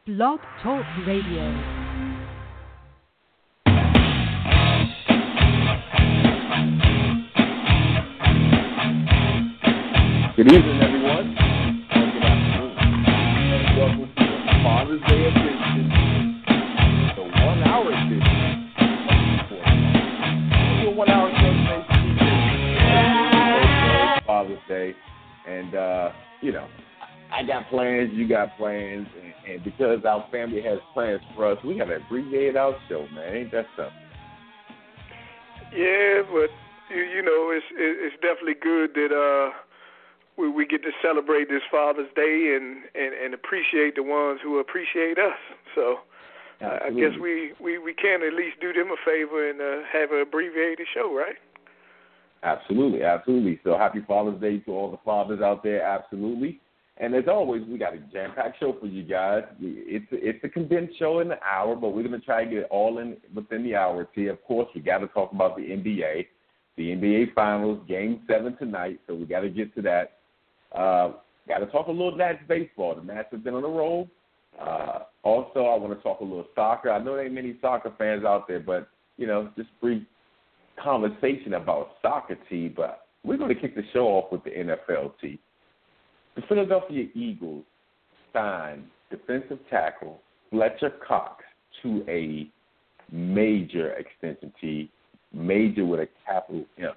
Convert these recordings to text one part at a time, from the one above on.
Blog Talk Radio. Good evening, everyone. Good afternoon. And welcome to the Father's Day edition, the 1 hour edition. We'll do a 1 hour show today. Father's Day. And, I got plans, you got plans. And because our family has plans for us, we got to abbreviate our show, man. Ain't that something? Yeah, but, it's definitely good that we get to celebrate this Father's Day and appreciate the ones who appreciate us. So I guess we can at least do them a favor and have an abbreviated show, right? Absolutely, absolutely. So happy Father's Day to all the fathers out there, absolutely. And as always, we got a jam-packed show for you guys. It's a condensed show in an hour, but we're going to try to get it all in within the hour. See, of course, we got to talk about the NBA. The NBA Finals, Game 7 tonight, so we got to get to that. Got to talk a little Nats baseball. The Nats have been on a roll. Also, I want to talk a little soccer. I know there ain't many soccer fans out there, but, just brief conversation about soccer, T. But we're going to kick the show off with the NFL, T. The Philadelphia Eagles signed defensive tackle Fletcher Cox to a major extension, T. Major with a capital M.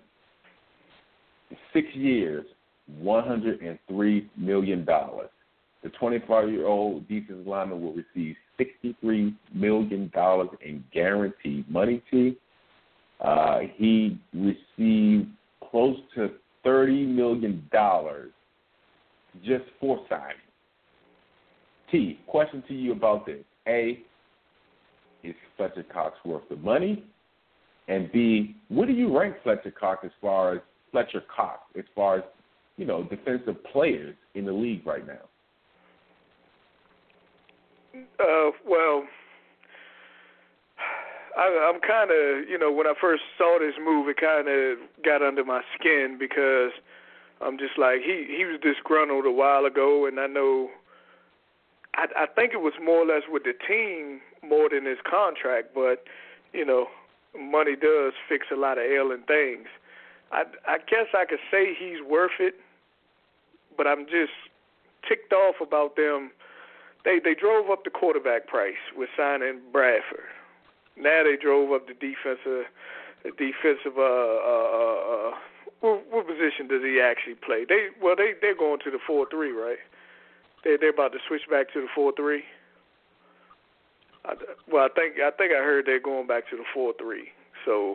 6 years, $103 million. The 25-year-old defensive lineman will receive $63 million in guaranteed money, T. He received close to $30 million just for signing. T, question to you about this. A, is Fletcher Cox worth the money? And B, what do you rank Fletcher Cox as far as defensive players in the league right now? Well, I'm kind of, when I first saw this move, it kind of got under my skin because I'm just like, he was disgruntled a while ago, and I know, I think it was more or less with the team more than his contract, but, money does fix a lot of ailing things. I guess I could say he's worth it, but I'm just ticked off about them. They drove up the quarterback price with signing Bradford. Now they drove up the defensive. What position does he actually play? They're going to the 4-3, right? They're about to switch back to the 4-3. I think I heard they're going back to the 4-3. So,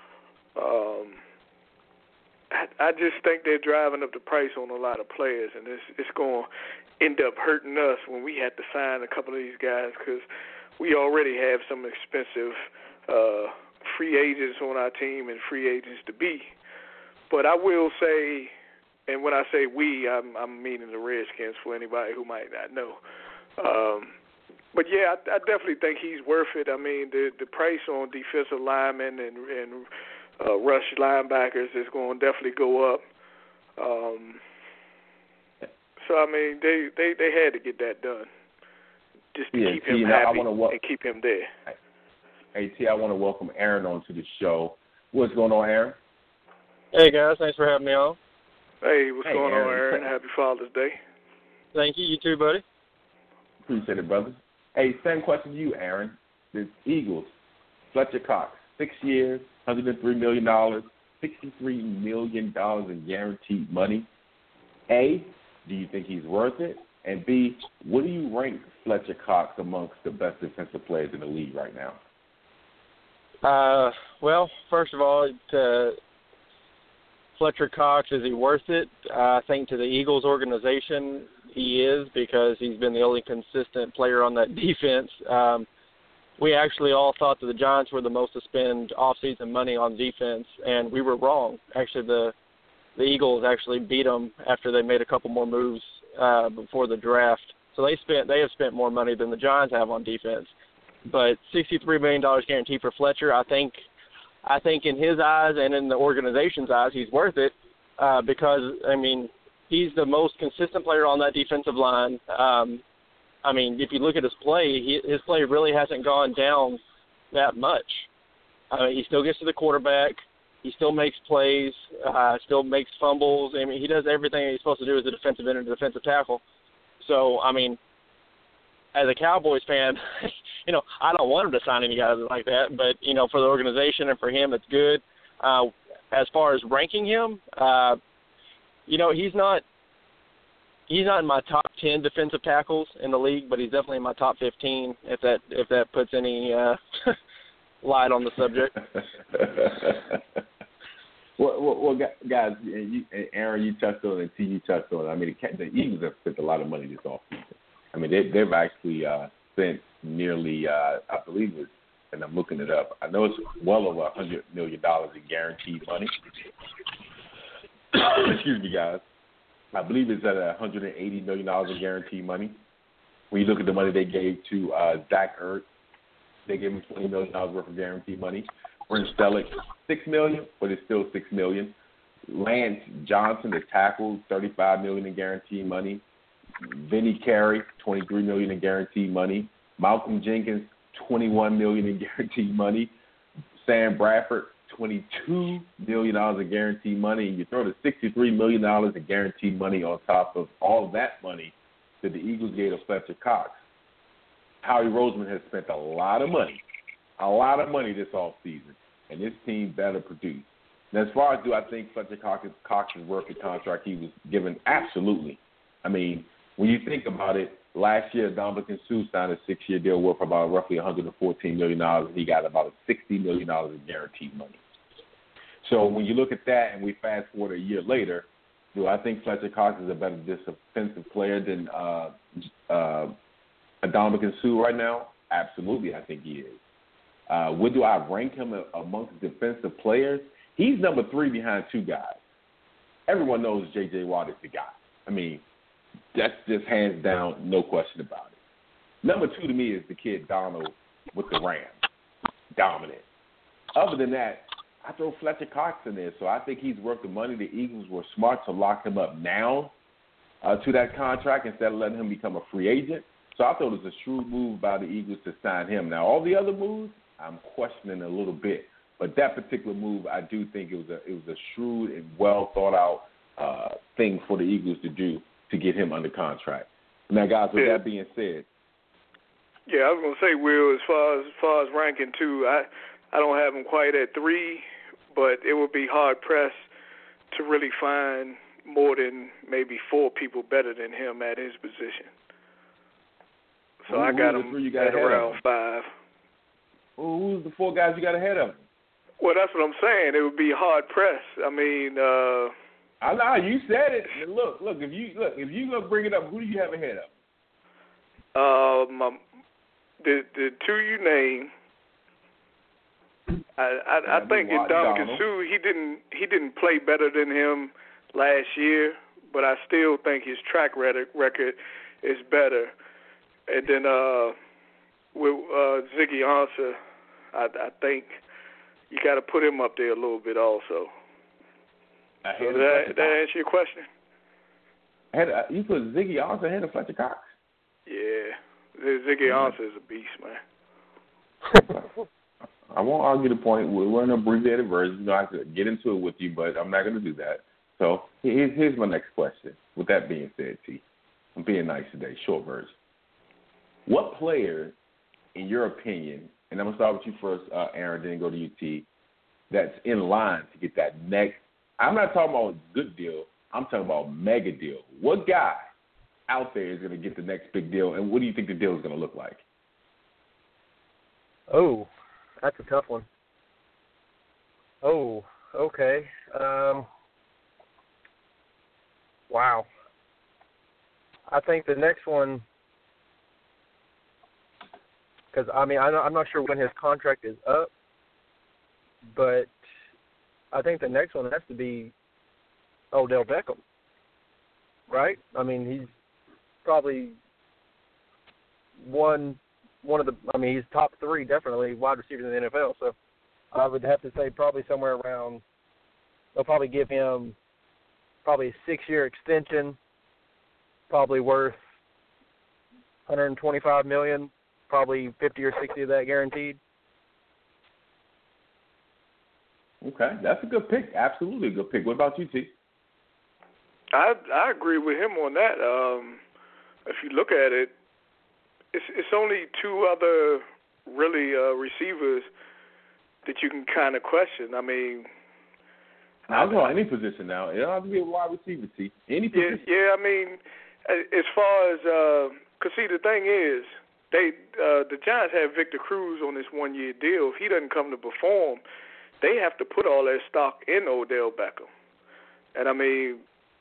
I just think they're driving up the price on a lot of players, and it's going to end up hurting us when we have to sign a couple of these guys because we already have some expensive free agents on our team and free agents to be. But I will say, and when I say we, I'm meaning the Redskins for anybody who might not know. But yeah, I definitely think he's worth it. I mean, the price on defensive linemen and rush linebackers is going to definitely go up. So I mean, they had to get that done just to keep him happy and keep him there. Hey T, I want to welcome Aaron onto the show. What's going on, Aaron? Hey guys, thanks for having me on. Hey, what's going on, Aaron? Happy Father's Day. Thank you. You too, buddy. Appreciate it, brother. Hey, same question to you, Aaron. The Eagles, Fletcher Cox, 6 years, $103 million, $63 million in guaranteed money. A, do you think he's worth it? And B, what do you rank Fletcher Cox amongst the best defensive players in the league right now? Well, first of all, Fletcher Cox, is he worth it? I think to the Eagles organization, he is because he's been the only consistent player on that defense. We actually all thought that the Giants were the most to spend off-season money on defense, and we were wrong. Actually, the Eagles actually beat them after they made a couple more moves before the draft. So they have spent more money than the Giants have on defense. But $63 million guaranteed for Fletcher, I think in his eyes and in the organization's eyes, he's worth it because, I mean, he's the most consistent player on that defensive line. I mean, if you look at his play, his play really hasn't gone down that much. He still gets to the quarterback. He still makes plays, still makes fumbles. I mean, he does everything he's supposed to do as a defensive end and a defensive tackle. So, I mean, as a Cowboys fan, I don't want him to sign any guys like that. But, for the organization and for him, it's good. As far as ranking him, he's not in my top 10 defensive tackles in the league, but he's definitely in my top 15. If that puts any light on the subject. Well, guys, Aaron, you touched on it, and T, you touched on it. I mean, the Eagles have spent a lot of money this offseason. I mean, they've actually spent nearly, I believe it's, and I'm looking it up, I know it's well over $100 million in guaranteed money. Excuse me, guys. I believe it's at $180 million in guaranteed money. When you look at the money they gave to Zach Ertz, they gave him $20 million worth of guaranteed money. Brent Stellick, $6 million, but it's still $6 million. Lance Johnson, the tackle, $35 million in guaranteed money. Vinny Carey, $23 million in guaranteed money. Malcolm Jenkins, $21 million in guaranteed money. Sam Bradford, $22 million in guaranteed money. And you throw the $63 million in guaranteed money on top of all of that money that the Eagles gave to Fletcher Cox. Howie Roseman has spent a lot of money this offseason, and this team better produce. And as far as do I think Fletcher Cox is worth the contract he was given, absolutely. I mean, when you think about it, last year Dominican Sue signed a 6-year deal worth about roughly $114 million, and he got about $60 million in guaranteed money. So when you look at that and we fast forward a year later, do I think Fletcher Cox is a better defensive player than Dominican Sue right now? Absolutely, I think he is. Where do I rank him amongst defensive players? He's number 3 behind 2 guys. Everyone knows J.J. Watt is the guy. I mean, that's just hands down, no question about it. Number 2 to me is the kid Donald with the Rams. Dominant. Other than that, I throw Fletcher Cox in there, so I think he's worth the money. The Eagles were smart to lock him up now to that contract instead of letting him become a free agent. So I thought it was a shrewd move by the Eagles to sign him. Now, all the other moves, I'm questioning a little bit. But that particular move, I do think it was a shrewd and well thought out thing for the Eagles to do to get him under contract. Now, guys, with that being said, yeah, I was gonna say, Will, as far as ranking too, I don't have him quite at 3, but it would be hard pressed to really find more than maybe 4 people better than him at his position. So I got him at around 5. Who's the 4 guys you got ahead of him? Well, that's what I'm saying. It would be hard pressed. I mean, I know you said it. Look. If you gonna bring it up, who do you have ahead of? The 2 you named. I think Dominican Sue, he didn't play better than him last year, but I still think his track record is better. And then with Ziggy Ansah, I think you got to put him up there a little bit also. So that answer your question? You put Ziggy Ansah ahead of Fletcher Cox? Yeah. Ziggy Ansah is a beast, man. I won't argue the point. We're in an abbreviated version. I have to get into it with you, but I'm not going to do that. So here's my next question. With that being said, T, I'm being nice today, short version. What player, in your opinion, and I'm going to start with you first, Aaron, then go to you, T, that's in line to get that next, I'm not talking about good deal, I'm talking about mega deal. What guy out there is going to get the next big deal, and what do you think the deal is going to look like? Oh, that's a tough one. Oh, okay. Wow. I think the next one, because, I mean, I'm not sure when his contract is up, but I think the next one has to be Odell Beckham, right? I mean, he's probably one of the, I mean, he's top 3 definitely wide receivers in the NFL. So I would have to say probably somewhere around, they'll probably give him probably a 6-year extension, probably worth, $125 million, probably 50 or 60 of that guaranteed. Okay, that's a good pick. Absolutely a good pick. What about you, T? I agree with him on that. If you look at it, it's only two other really receivers that you can kind of question. I mean, I'll go any position now. It don't have to be a wide receiver, T. Any position. Yeah. I mean, as far as because see, the thing is, the Giants have Victor Cruz on this 1-year deal. If he doesn't come to perform, they have to put all their stock in Odell Beckham. And I mean,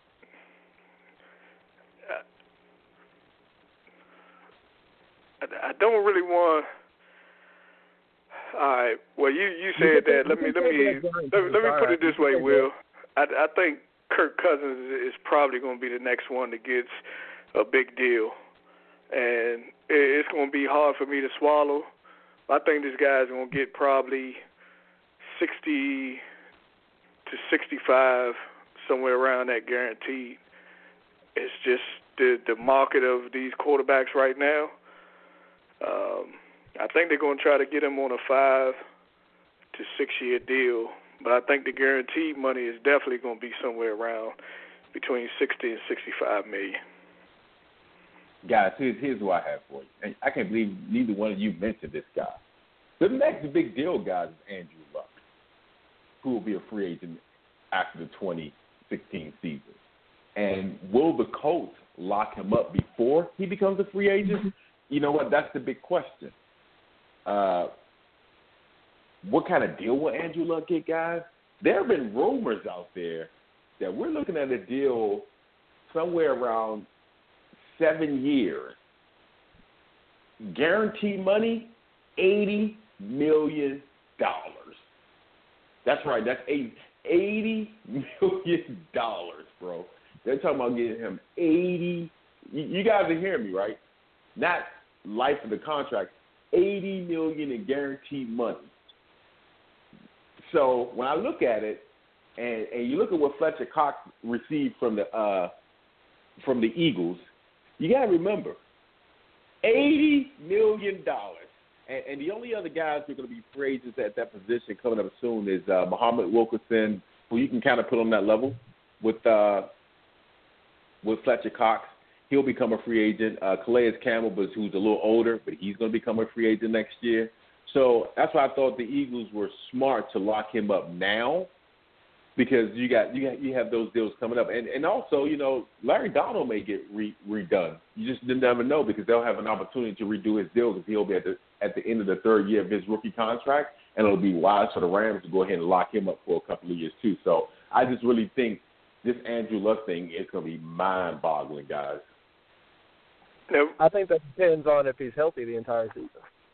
I don't really want. All right. Well, you said that. Let me put it this way, Will. I think Kirk Cousins is probably going to be the next one that gets a big deal, and it's going to be hard for me to swallow. I think this guy's going to get probably 60 to 65, somewhere around that guaranteed. It's just the market of these quarterbacks right now. I think they're going to try to get him on a 5 to 6 year deal, but I think the guaranteed money is definitely going to be somewhere around between 60 and 65 million. Guys, here's what I have for you. And I can't believe neither one of you mentioned this guy. The next big deal, guys, is Andrew Luck, who will be a free agent after the 2016 season. And will the Colts lock him up before he becomes a free agent? You know what? That's the big question. What kind of deal will Andrew Luck get, guys? There have been rumors out there that we're looking at a deal somewhere around 7 years. Guaranteed money, $80 million. That's right. That's $80 million, bro. They're talking about getting him 80. You guys are hearing me, right? Not life of the contract. $80 million in guaranteed money. So when I look at it, and you look at what Fletcher Cox received from the Eagles, you got to remember, $80 million. And the only other guys who are going to be free agents at that position coming up soon is Muhammad Wilkerson, who you can kind of put on that level with Fletcher Cox. He'll become a free agent. Calais Campbell, who's a little older, but he's going to become a free agent next year. So that's why I thought the Eagles were smart to lock him up now, because you have those deals coming up, and also, you know, Larry Donald may get redone. You just never know, because they'll have an opportunity to redo his deal, because he'll be at the end of the third year of his rookie contract, and it'll be wise for the Rams to go ahead and lock him up for a couple of years too. So I just really think this Andrew Luck thing is going to be mind-boggling, guys. Now, I think that depends on if he's healthy the entire season.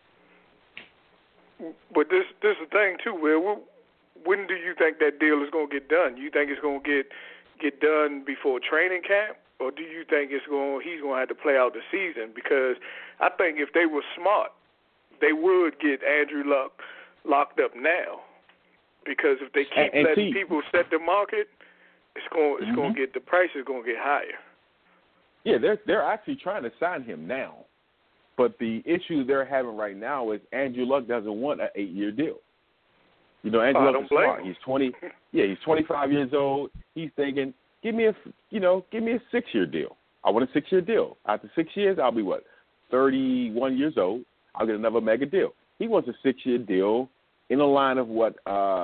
But this is the thing too, Will. When do you think that deal is going to get done? You think it's going to get done before training camp, or do you think he's going to have to play out the season? Because I think if they were smart, they would get Andrew Luck locked up now. Because if they keep letting people set the market, it's going to get, the price is going to get higher. Yeah, they're actually trying to sign him now, but the issue they're having right now is Andrew Luck doesn't want an 8-year deal. You know, Andrew Luck is smart. He's 25 years old. He's thinking, give me a 6-year deal. I want a 6-year deal. After 6 years, I'll be 31 years old. I'll get another mega deal. He wants a 6-year deal in the line of what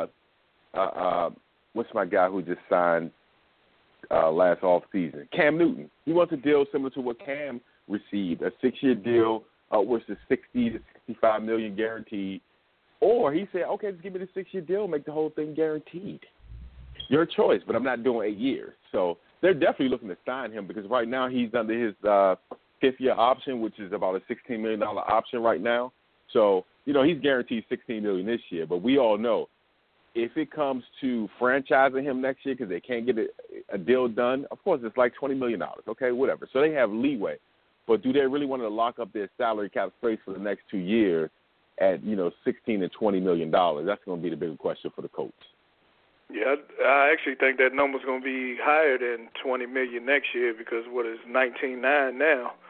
what's my guy who just signed last off season? Cam Newton. He wants a deal similar to what Cam received, a 6-year deal upwards to $60 to $65 million guaranteed. Or he said, okay, just give me the 6-year deal, make the whole thing guaranteed. Your choice, but I'm not doing 8 years. So they're definitely looking to sign him, because right now he's under his 5th-year option, which is about a $16 million option right now. So, you know, he's guaranteed $16 million this year. But we all know, if it comes to franchising him next year because they can't get a deal done, of course it's like $20 million. Okay, whatever. So they have leeway. But do they really want to lock up their salary cap space for the next 2 years at, $16 and $20 million? That's going to be the bigger question for the Colts. Yeah, I actually think that number's going to be higher than $20 million next year, because what is $19.9 now?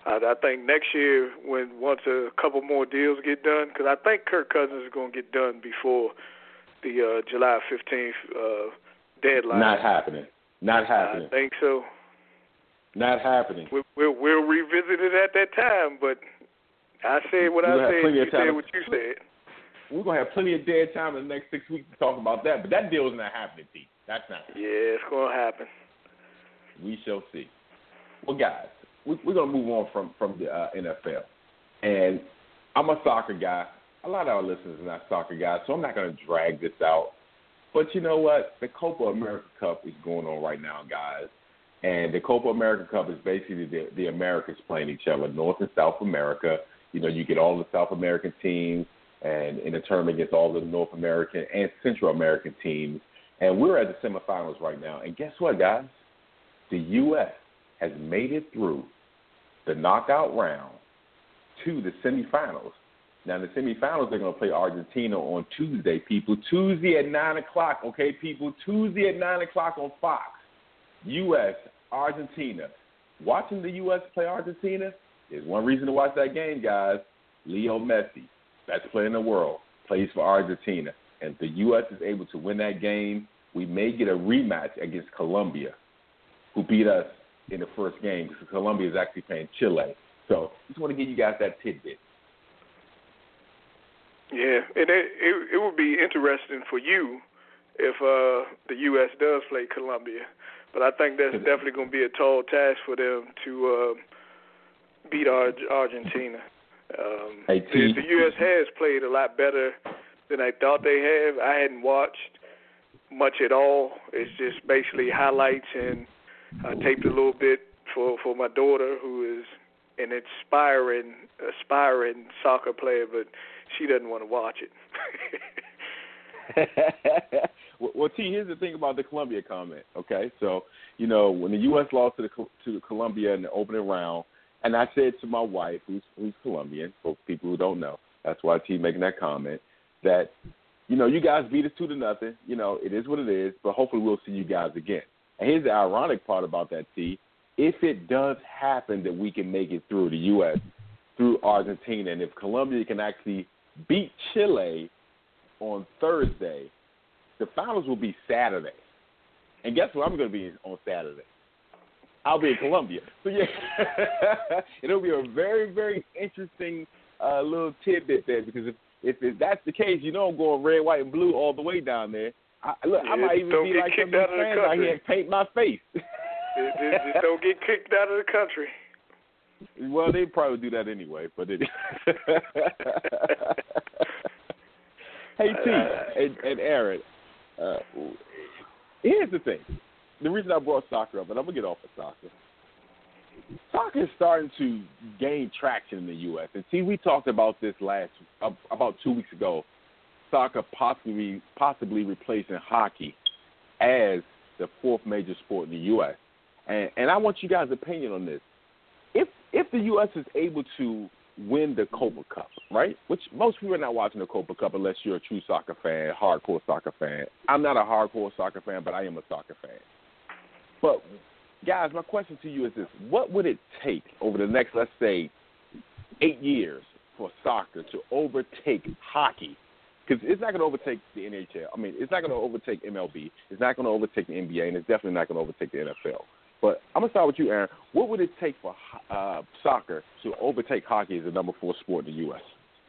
I think next year, once a couple more deals get done, because I think Kirk Cousins is going to get done before the July 15th deadline. Not happening. I think so. Not happening. We'll revisit it at that time, but I said what I said, you said what you said. We're going to have plenty of dead time in the next 6 weeks to talk about that, but that deal is not happening, T. That's not happening. Yeah, it's going to happen. We shall see. Well, guys, we're going to move on from the NFL. And I'm a soccer guy. A lot of our listeners are not soccer guys, so I'm not going to drag this out. But you know what? The Copa America Cup is going on right now, guys. And the Copa America Cup is basically the Americans playing each other, North and South America. You know, you get all the South American teams, and in a tournament against all the North American and Central American teams. And we're at the semifinals right now. And guess what, guys? The U.S. has made it through the knockout round to the semifinals. Now, the semifinals, they're going to play Argentina on Tuesday, people. Tuesday at 9 o'clock, okay, people? Tuesday at 9 o'clock on Fox. U.S., Argentina. Watching the U.S. play Argentina is one reason to watch that game, guys. Leo Messi, best player in the world, plays for Argentina. And if the U.S. is able to win that game, we may get a rematch against Colombia, who beat us in the first game, because Colombia is actually playing Chile. So just want to give you guys that tidbit. Yeah, and it would be interesting for you if the U.S. does play Colombia. But I think that's definitely going to be a tall task for them to beat Argentina. The U.S. has played a lot better than I thought they have. I hadn't watched much at all. It's just basically highlights, and I taped a little bit for my daughter, who is an aspiring soccer player, but she doesn't want to watch it. Well, T, here's the thing about the Colombia comment, okay? So, you know, when the U.S. lost to Colombia in the opening round, and I said to my wife, who's Colombian, for people who don't know, that's why T making that comment, that, you know, you guys beat us 2-0. You know, it is what it is, but hopefully we'll see you guys again. And here's the ironic part about that, T. If it does happen that we can make it through the U.S., through Argentina, and if Colombia can actually beat Chile on Thursday, the finals will be Saturday. And guess what I'm going to be on Saturday? I'll be in Colombia. So, yeah, it'll be a very, very interesting little tidbit there, because if that's the case, you know I'm going red, white, and blue all the way down there. I might even be like some of these fans out here and paint my face. Just don't get kicked out of the country. Well, they'd probably do that anyway, but it Hey, T and Aaron, here's the thing. The reason I brought soccer up, and I'm going to get off of soccer. Soccer is starting to gain traction in the U.S. And, see, we talked about this about 2 weeks ago, soccer possibly replacing hockey as the fourth major sport in the U.S. And I want you guys' opinion on this. If the U.S. is able to win the Copa Cup, right, which most people are not watching the Copa Cup unless you're a true soccer fan, hardcore soccer fan. I'm not a hardcore soccer fan, but I am a soccer fan. But, guys, my question to you is this. What would it take over the next, let's say, 8 years for soccer to overtake hockey? Because it's not going to overtake the NHL. I mean, it's not going to overtake MLB. It's not going to overtake the NBA, and it's definitely not going to overtake the NFL. But I'm going to start with you, Aaron. What would it take for soccer to overtake hockey as the number 4 sport in the U.S.?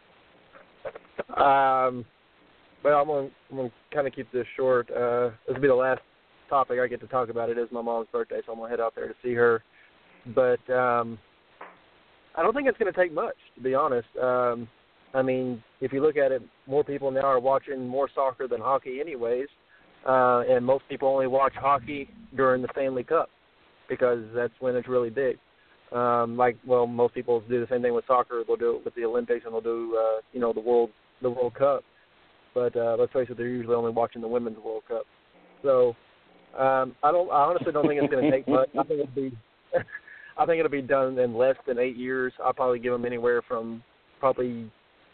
Well, I'm going to kind of keep this short. This will be the last topic I get to talk about. It is my mom's birthday, so I'm going to head out there to see her. But I don't think it's going to take much, to be honest. I mean, if you look at it, more people now are watching more soccer than hockey anyways, and most people only watch hockey during the Stanley Cup because that's when it's really big. Most people do the same thing with soccer. They'll do it with the Olympics, and they'll do, the World Cup. But let's face it, they're usually only watching the Women's World Cup. So I honestly don't think it's going to take much. I think it'll be done in less than 8 years. I'll probably give them anywhere from probably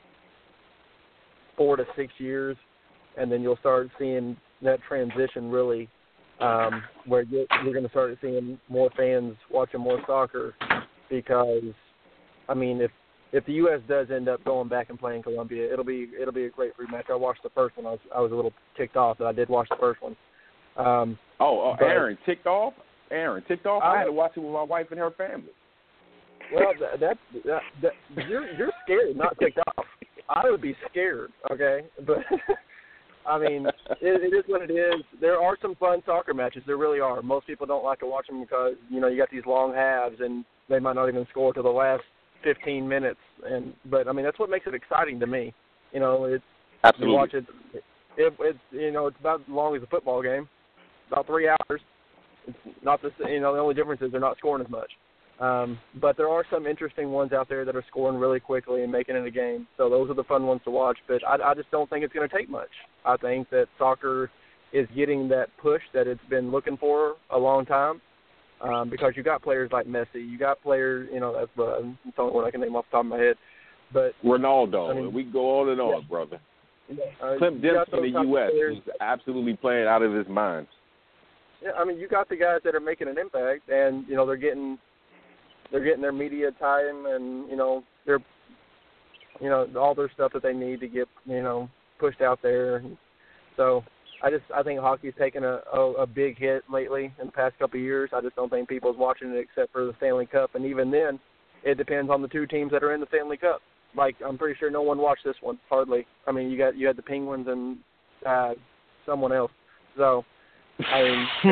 4 to 6 years, and then you'll start seeing that transition really, where you're going to start seeing more fans watching more soccer because I mean, if the U.S. does end up going back and playing Colombia, it'll be a great rematch. I watched the first one. I was a little ticked off that I did watch the first one. But, Aaron ticked off. I had to watch it with my wife and her family. Well, you're scared, not ticked off. I would be scared, okay? But I mean, it is what it is. There are some fun soccer matches. There really are. Most people don't like to watch them because you got these long halves and they might not even score to the last 15 minutes. But I mean, that's what makes it exciting to me. It's absolutely. You watch it. It's about as long as a football game, about 3 hours. It's not the only difference is they're not scoring as much. But there are some interesting ones out there that are scoring really quickly and making it a game. So those are the fun ones to watch. But I just don't think it's going to take much. I think that soccer is getting that push that it's been looking for a long time because you got players like Messi. You got players, that's the only one I can name off the top of my head. But Ronaldo. I mean, we go on and on, brother. Clint Dempsey in the U.S. is absolutely playing out of his mind. Yeah, I mean, you got the guys that are making an impact, and they're getting their media time, and they're all their stuff that they need to get pushed out there. So I think hockey's taken a big hit lately in the past couple of years. I just don't think people's watching it except for the Stanley Cup, and even then, it depends on the two teams that are in the Stanley Cup. Like, I'm pretty sure no one watched this one hardly. I mean, you had the Penguins and someone else. So. I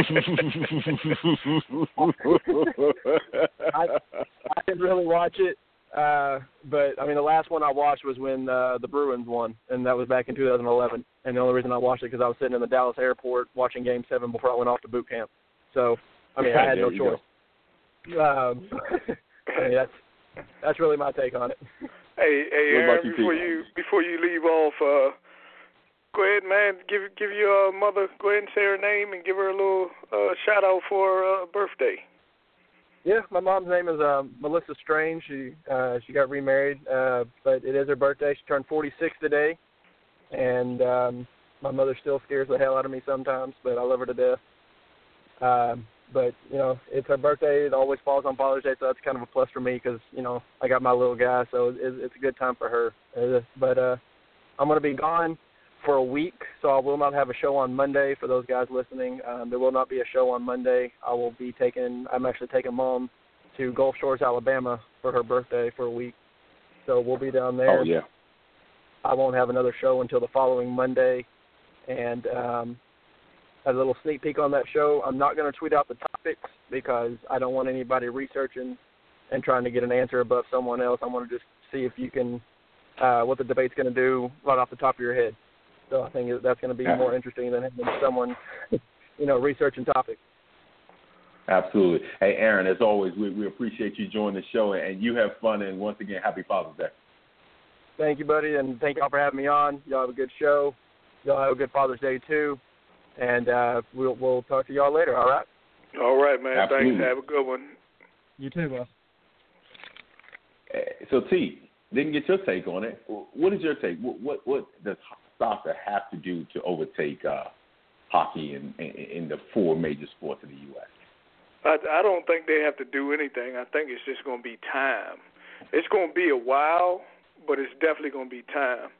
didn't really watch it, but I mean the last one I watched was when the Bruins won, and that was back in 2011. And the only reason I watched it because I was sitting in the Dallas airport watching Game 7 before I went off to boot camp. So I mean I had no choice. I mean that's really my take on it. Hey, Aaron, before you leave off. Go ahead, man. Give your mother. Go ahead and say her name and give her a little shout out for her birthday. Yeah, my mom's name is Melissa Strange. She got remarried, but it is her birthday. She turned 46 today, and my mother still scares the hell out of me sometimes, but I love her to death. But it's her birthday. It always falls on Father's Day, so that's kind of a plus for me because I got my little guy, so it's a good time for her. But I'm gonna be gone for a week, so I will not have a show on Monday for those guys listening. There will not be a show on Monday. I'm actually taking Mom to Gulf Shores, Alabama for her birthday for a week. So we'll be down there. Oh, yeah. I won't have another show until the following Monday. And as a little sneak peek on that show, I'm not going to tweet out the topics because I don't want anybody researching and trying to get an answer above someone else. I want to just see if you can, what the debate's going to do right off the top of your head. So I think that's going to be more interesting than having someone, researching topics. Absolutely. Hey, Aaron, as always, we appreciate you joining the show, and you have fun. And once again, happy Father's Day. Thank you, buddy, and thank y'all for having me on. Y'all have a good show. Y'all have a good Father's Day, too. And we'll talk to y'all later, all right? All right, man. Absolutely. Thanks. Have a good one. You too, boss. So, T, didn't get your take on it. What is your take? What does soccer have to do to overtake hockey in the four major sports in the U.S.? I don't think they have to do anything. I think it's just going to be time. It's going to be a while, but it's definitely going to be time.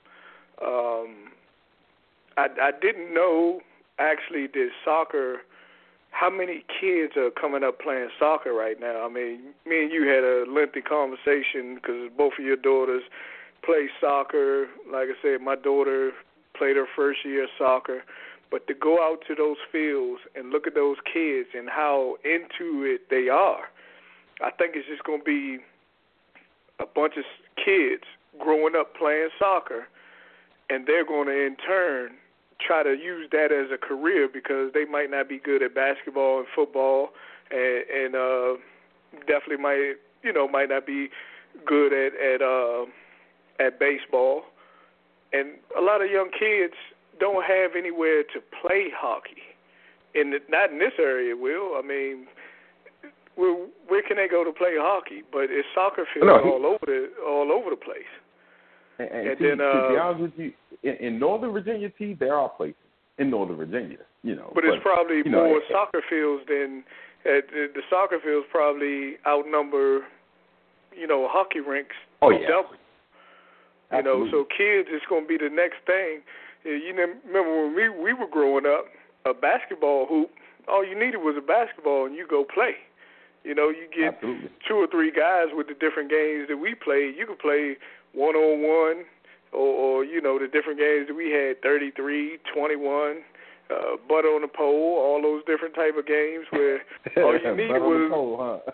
I didn't know, actually, that soccer, how many kids are coming up playing soccer right now. I mean, me and you had a lengthy conversation because both of your daughters play soccer. Like I said, my daughter played her first year of soccer. But to go out to those fields and look at those kids and how into it they are, I think it's just going to be a bunch of kids growing up playing soccer, and they're going to, in turn, try to use that as a career because they might not be good at basketball and football and definitely might not be good at baseball. And a lot of young kids don't have anywhere to play hockey. Not in this area, Will. I mean, where can they go to play hockey? But it's soccer fields all over the place. And to be honest with you, in Northern Virginia, there are places in Northern Virginia, But it's probably more soccer fields than the soccer fields probably outnumber hockey rinks Oh, yeah. double. Absolutely. So kids, it's going to be the next thing. Remember when we were growing up, a basketball hoop, all you needed was a basketball and you go play. You get Absolutely. 2 or 3 guys with the different games that we played. You could play one-on-one or the different games that we had, 33, 21, butt on the pole, all those different type of games where all you needed was pole, huh?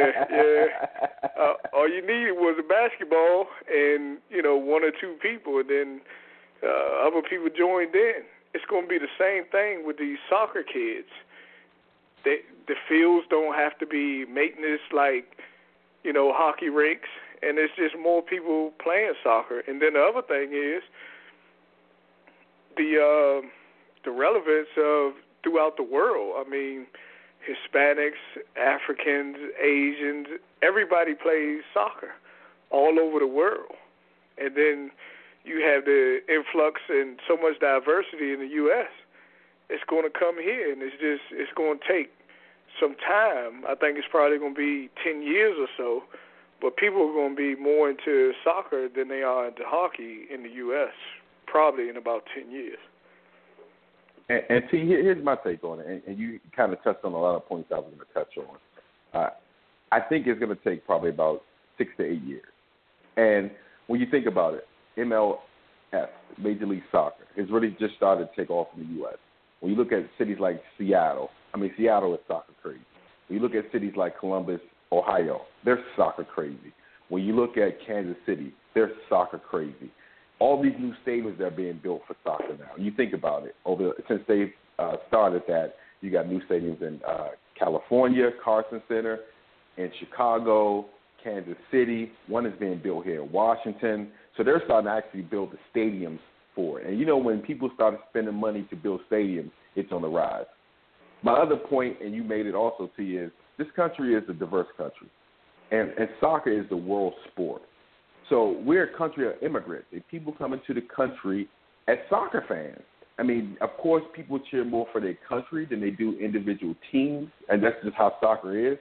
all you needed was a basketball and 1 or 2 people, and then other people joined in. It's going to be the same thing with these soccer kids. The fields don't have to be maintenance like hockey rinks, and it's just more people playing soccer. And then the other thing is the relevance of throughout the world. I mean, Hispanics, Africans, Asians, everybody plays soccer all over the world. And then you have the influx and so much diversity in the U.S. It's going to come here, and it's going to take some time. I think it's probably going to be 10 years or so, but people are going to be more into soccer than they are into hockey in the U.S., probably in about 10 years. And T, here's my take on it, and you kind of touched on a lot of points I was going to touch on. I think it's going to take probably about 6 to 8 years. And when you think about it, MLS, Major League Soccer, has really just started to take off in the U.S. When you look at cities like Seattle is soccer crazy. When you look at cities like Columbus, Ohio, they're soccer crazy. When you look at Kansas City, they're soccer crazy. All these new stadiums that are being built for soccer now. You think about it. Since they've started that, you got new stadiums in California, Carson Center, in Chicago, Kansas City. One is being built here in Washington. So they're starting to actually build the stadiums for it. And when people start spending money to build stadiums, it's on the rise. My other point, and you made it also, T, is this country is a diverse country. And soccer is the world sport. So we're a country of immigrants, and people come into the country as soccer fans. I mean, of course, people cheer more for their country than they do individual teams, and that's just how soccer is.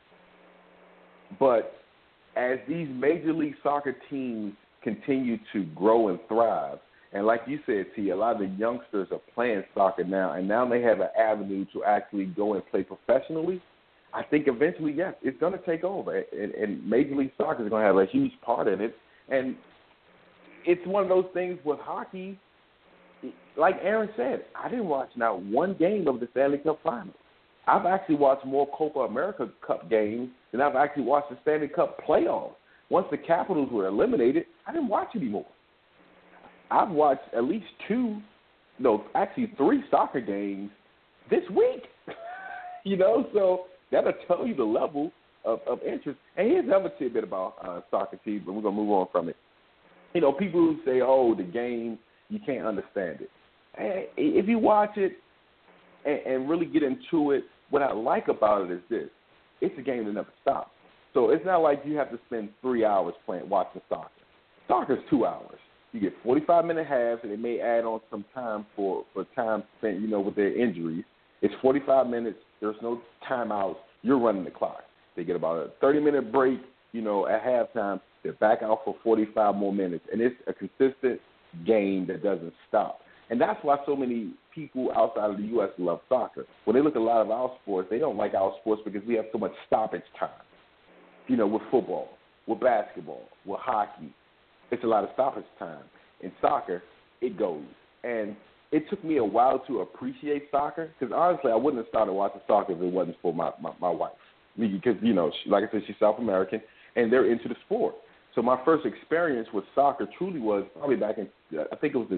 But as these Major League Soccer teams continue to grow and thrive, and like you said, T, a lot of the youngsters are playing soccer now, and now they have an avenue to actually go and play professionally, I think eventually, yes, it's going to take over, and Major League Soccer is going to have a huge part in it. And it's one of those things with hockey, like Aaron said, I didn't watch not one game of the Stanley Cup Finals. I've actually watched more Copa America Cup games than I've actually watched the Stanley Cup playoffs. Once the Capitals were eliminated, I didn't watch anymore. I've watched at least 3 soccer games this week. So that'll tell you the level of interest. And here's another tidbit about soccer teams, but we're going to move on from it. People who say, oh, the game, you can't understand it. And if you watch it and really get into it, what I like about it is this. It's a game that never stops. So it's not like you have to spend 3 hours watching soccer. Soccer's 2 hours. You get 45-minute halves, and they may add on some time for time spent, with their injuries. It's 45 minutes. There's no timeouts. You're running the clock. They get about a 30-minute break, at halftime. They're back out for 45 more minutes. And it's a consistent game that doesn't stop. And that's why so many people outside of the U.S. love soccer. When they look at a lot of our sports, they don't like our sports because we have so much stoppage time. With football, with basketball, with hockey, it's a lot of stoppage time. In soccer, it goes. And it took me a while to appreciate soccer because, honestly, I wouldn't have started watching soccer if it wasn't for my wife. Because, like I said, she's South American, and they're into the sport. So my first experience with soccer truly was probably back in, I think it was the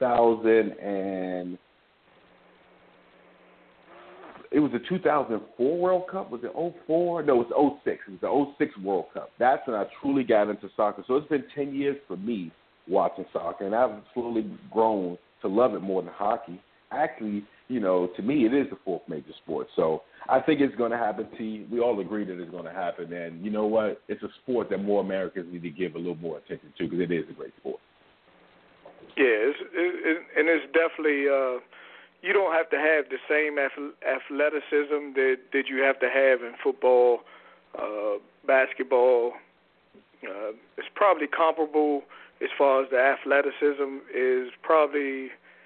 2004 World Cup. Was it 04? No, it was 06. It was the 06 World Cup. That's when I truly got into soccer. So it's been 10 years for me watching soccer, and I've slowly grown to love it more than hockey. Actually, to me, it is the fourth major sport. So I think it's going to happen, T. We all agree that it's going to happen. And you know what? It's a sport that more Americans need to give a little more attention to because it is a great sport. Yeah, it's definitely you don't have to have the same athleticism that you have to have in football, basketball, It's probably comparable as far as the athleticism is probably,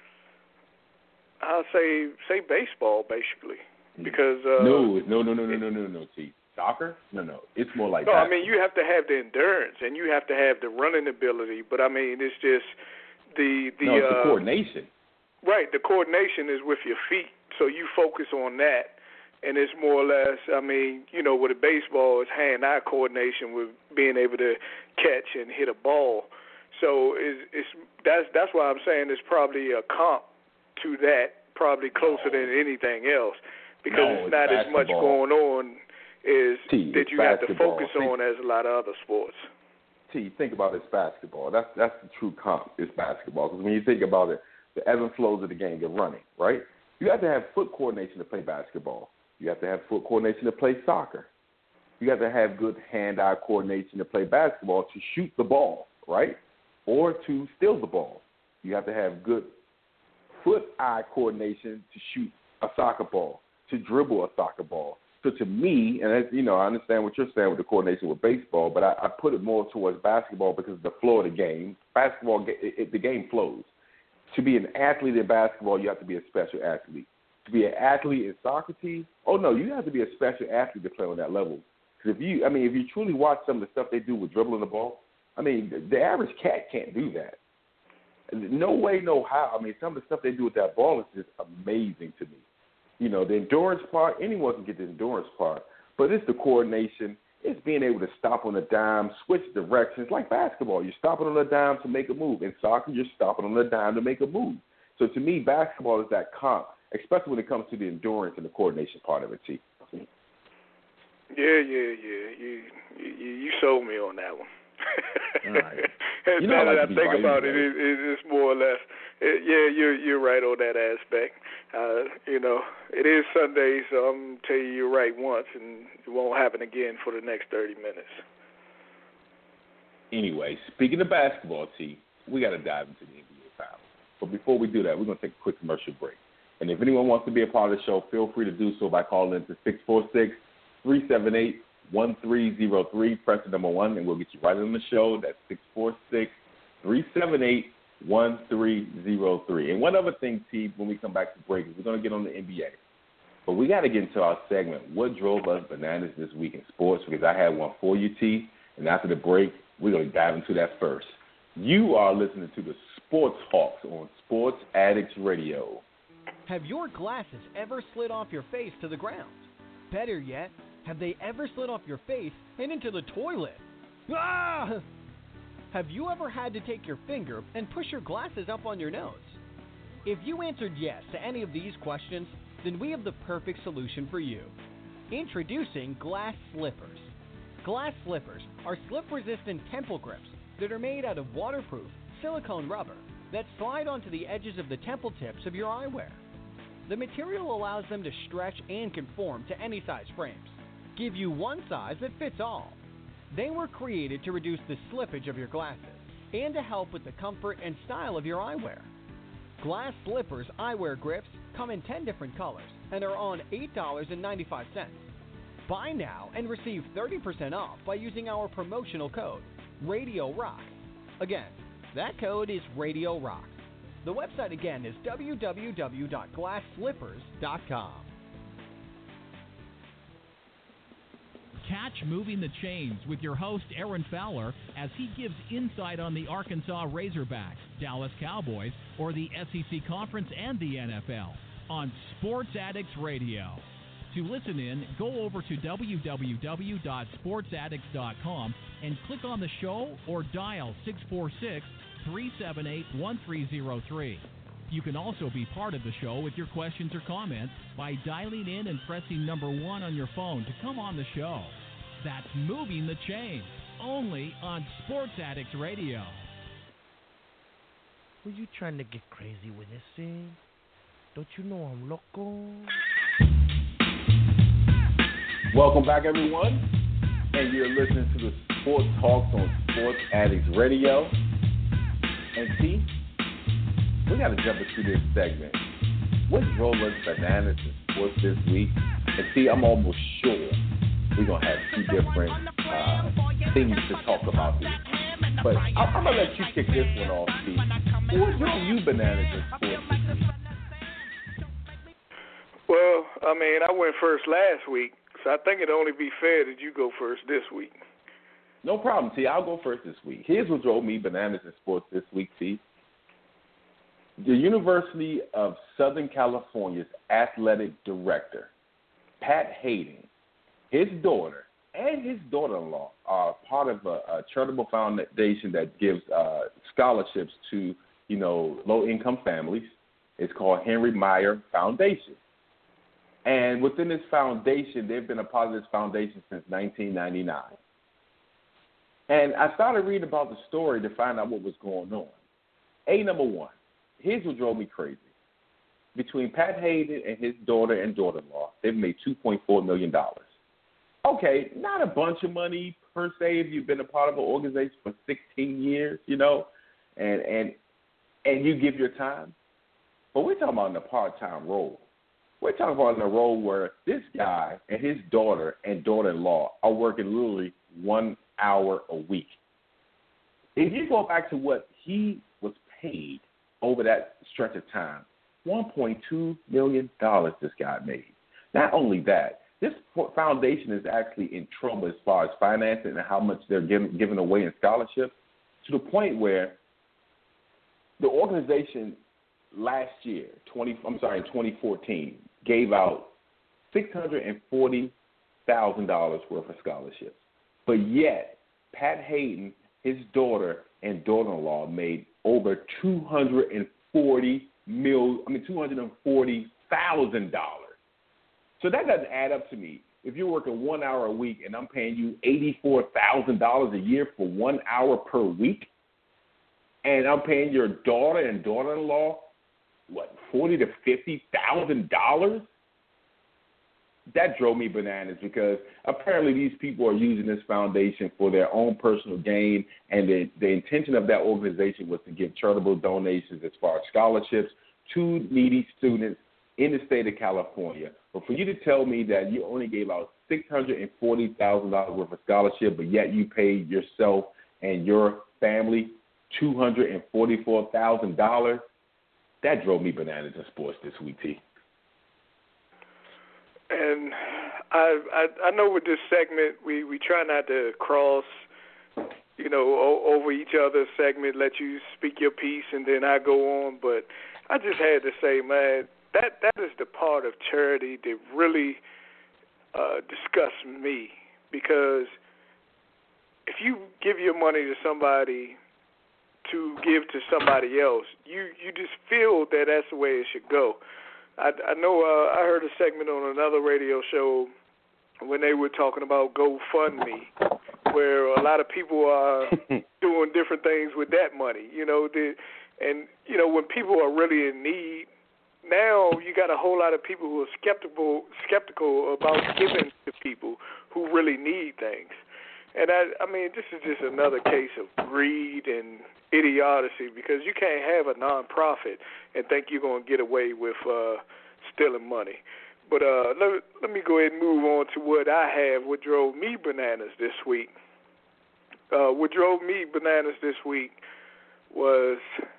I'll say baseball, basically. Because No, T. Soccer? No. It's more like that. I mean, you have to have the endurance and you have to have the running ability, but I mean, it's just it's the coordination. Right, the coordination is with your feet, so you focus on that, and it's more or less, I mean, you know, with a baseball, it's hand-eye coordination with being able to catch and hit a ball. So that's why I'm saying it's probably a comp to that, probably closer than anything else, because it's not as much going on that you have to focus on as a lot of other sports. Think about it's basketball. That's the true comp. It's basketball. Because when you think about it, the ebb and flows of the game, you're running, right? You have to have foot coordination to play basketball. You have to have foot coordination to play soccer. You have to have good hand-eye coordination to play basketball to shoot the ball, right? Or to steal the ball. You have to have good foot-eye coordination to shoot a soccer ball, to dribble a soccer ball. So to me, and as, you know, I understand what you're saying with the coordination with baseball, but I put it more towards basketball because of the flow of the game. Basketball, the game flows. To be an athlete in basketball, you have to be a special athlete. To be an athlete in soccer, you have to be a special athlete to play on that level. Because if you truly watch some of the stuff they do with dribbling the ball, I mean, the average cat can't do that. No way, no how. I mean, some of the stuff they do with that ball is just amazing to me. You know, the endurance part, anyone can get the endurance part, but it's the coordination. It's being able to stop on a dime, switch directions. Like basketball, you're stopping on a dime to make a move. In soccer, you're stopping on a dime to make a move. So to me, basketball is that comp, especially when it comes to the endurance and the coordination part of it, T. Yeah. You sold me on that one. Right. Now that I think about it, it's more or less. You're right on that aspect. You know, it is Sunday, so I'm going to tell you're right once, and it won't happen again for the next 30 minutes. Anyway, speaking of basketball, T, we got to dive into the NBA Finals. But before we do that, we're going to take a quick commercial break. And if anyone wants to be a part of the show, feel free to do so by calling into 646-378-1303. Press the number 1, and we'll get you right on the show. That's 646-378-1303. And one other thing, T, when we come back to break, is we're going to get on the NBA. But we got to get into our segment, What Drove Us Bananas This Week in Sports, because I had one for you, T. And after the break, we're going to dive into that first. You are listening to the Sports Hawks on Sports Addicts Radio. Have your glasses ever slid off your face to the ground? Better yet, have they ever slid off your face and into the toilet? Ah! Have you ever had to take your finger and push your glasses up on your nose? If you answered yes to any of these questions, then we have the perfect solution for you. Introducing Glass Slippers. Glass Slippers are slip-resistant temple grips that are made out of waterproof silicone rubber that slide onto the edges of the temple tips of your eyewear. The material allows them to stretch and conform to any size frames. Give you one size that fits all. They were created to reduce the slippage of your glasses and to help with the comfort and style of your eyewear. Glass Slippers eyewear grips come in 10 different colors and are on $8.95. Buy now and receive 30% off by using our promotional code, Radio Rock. Again, that code is Radio Rock. The website again is www.glassslippers.com. Catch Moving the Chains with your host, Aaron Fowler, as he gives insight on the Arkansas Razorbacks, Dallas Cowboys, or the SEC Conference and the NFL on Sports Addicts Radio. To listen in, go over to www.sportsaddicts.com and click on the show or dial 646-378-1303. You can also be part of the show with your questions or comments by dialing in and pressing number 1 on your phone to come on the show. That's Moving the Chains, only on Sports Addicts Radio. Were you trying to get crazy with this thing? Don't you know I'm loco? Welcome back, everyone. And you're listening to the Sports Talks on Sports Addicts Radio. And T, we got to jump into this segment. What drove us bananas in sports this week? And see, I'm almost sure we're going to have two different things to talk about here. But I'm going to let you kick this one off, Steve. What drove you bananas in sports this week? Well, I mean, I went first last week, so I think it'd only be fair that you go first this week. No problem, T. I'll go first this week. Here's what drove me bananas in sports this week, T. The University of Southern California's athletic director, Pat Hayden, his daughter, and his daughter-in-law are part of a charitable foundation that gives scholarships to, low-income families. It's called Henry Meyer Foundation. And within this foundation, they've been a part of this foundation since 1999. And I started reading about the story to find out what was going on. Number one, here's what drove me crazy. Between Pat Hayden and his daughter and daughter-in-law, they've made $2.4 million. Okay, not a bunch of money per se if you've been a part of an organization for 16 years, and you give your time. But we're talking about in a part-time role. We're talking about in a role where this guy and his daughter and daughter-in-law are working literally 1 hour a week. If you go back to what he was paid over that stretch of time, $1.2 million this guy made. Not only that, this foundation is actually in trouble as far as financing and how much they're giving away in scholarships, to the point where the organization last year, in 2014, gave out $640,000 worth of scholarships. But yet, Pat Hayden, his daughter and daughter-in-law made over $240,000. So that doesn't add up to me. If you're working 1 hour a week and I'm paying you $84,000 a year for 1 hour per week, and I'm paying your daughter and daughter-in-law, $40,000 to $50,000? That drove me bananas because apparently these people are using this foundation for their own personal gain, and the intention of that organization was to give charitable donations as far as scholarships to needy students in the state of California. But for you to tell me that you only gave out $640,000 worth of scholarship, but yet you paid yourself and your family $244,000, that drove me bananas in sports this week, T. And I know with this segment we try not to cross, over each other's segment, let you speak your piece and then I go on. But I just had to say, man, that is the part of charity that really disgusts me, because if you give your money to somebody to give to somebody else, you just feel that that's the way it should go. I know I heard a segment on another radio show when they were talking about GoFundMe, where a lot of people are doing different things with that money, when people are really in need. Now you got a whole lot of people who are skeptical about giving to people who really need things. And I mean, this is just another case of greed and idiocy, because you can't have a nonprofit and think you're going to get away with stealing money. But let me go ahead and move on to what I have, what drove me bananas this week. What drove me bananas this week was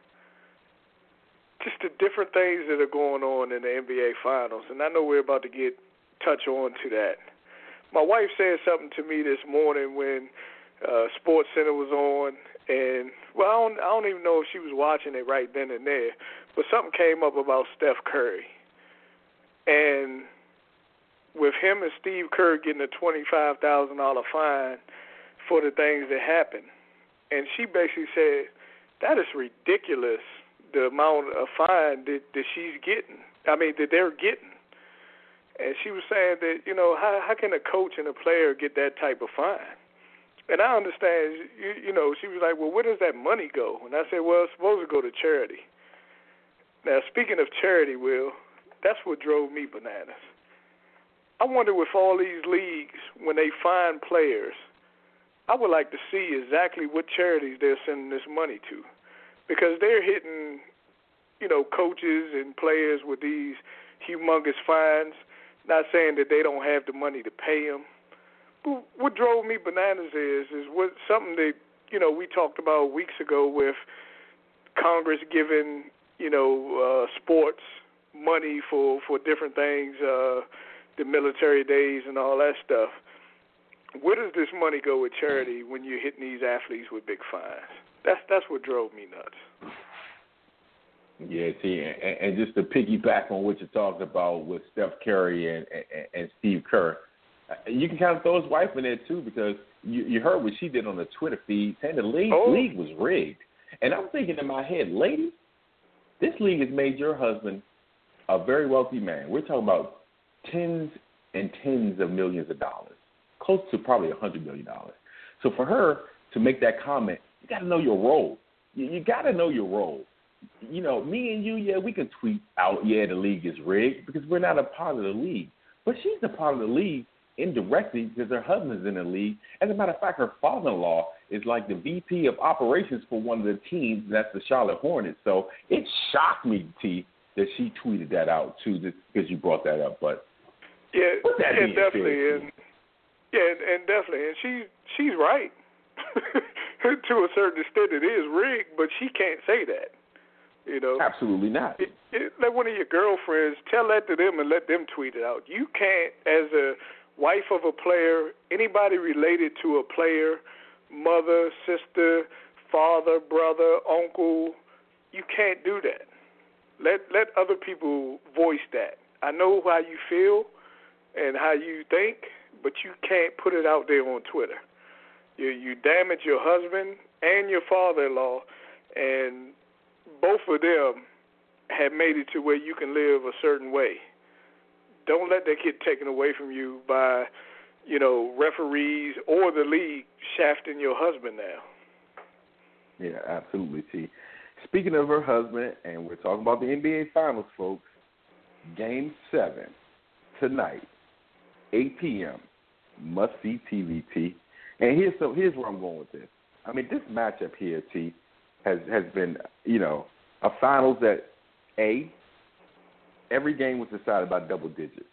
just the different things that are going on in the NBA Finals. And I know we're about to touch on to that. My wife said something to me this morning when Sports Center was on, and I don't even know if she was watching it right then and there, but something came up about Steph Curry. And with him and Steve Kerr getting a $25,000 fine for the things that happened, and she basically said, that is ridiculous, the amount of fine that she's getting, that they're getting. And she was saying that, how can a coach and a player get that type of fine? And I understand, she was like, well, where does that money go? And I said, well, it's supposed to go to charity. Now, speaking of charity, Will, that's what drove me bananas. I wonder with all these leagues, when they fine players, I would like to see exactly what charities they're sending this money to, because they're hitting, coaches and players with these humongous fines. Not saying that they don't have the money to pay them, what drove me bananas is what something that we talked about weeks ago with Congress giving sports money for different things, the military days and all that stuff. Where does this money go with charity when you're hitting these athletes with big fines? That's what drove me nuts. Yeah, see, and just to piggyback on what you're talking about with Steph Curry and Steve Kerr, you can kind of throw his wife in there too, because you heard what she did on the Twitter feed, saying the league was rigged. And I'm thinking in my head, ladies, this league has made your husband a very wealthy man. We're talking about tens and tens of millions of dollars, close to probably $100 million. So for her to make that comment, you got to know your role. You got to know your role. Me and you, yeah, we can tweet out, yeah, the league is rigged, because we're not a part of the league. But she's a part of the league indirectly because her husband's in the league. As a matter of fact, her father-in-law is like the VP of operations for one of the teams, and that's the Charlotte Hornets. So it shocked me, T, that she tweeted that out, too, just because you brought that up. But definitely. And definitely. And she's right. To a certain extent, it is rigged, but she can't say that. Absolutely not. Let one of your girlfriends tell that to them and let them tweet it out. You can't, as a wife of a player, anybody related to a player, mother, sister, father, brother, uncle, you can't do that. Let other people voice that. I know how you feel and how you think, but you can't put it out there on Twitter. You damage your husband and your father-in-law, and both of them have made it to where you can live a certain way. Don't let that get taken away from you by, referees or the league shafting your husband now. Yeah, absolutely, T. Speaking of her husband, and we're talking about the NBA Finals, folks, Game 7 tonight, 8 p.m., must-see TV, T. And here's where I'm going with this. I mean, this matchup here, T, has been, a finals that, A, every game was decided by double digits.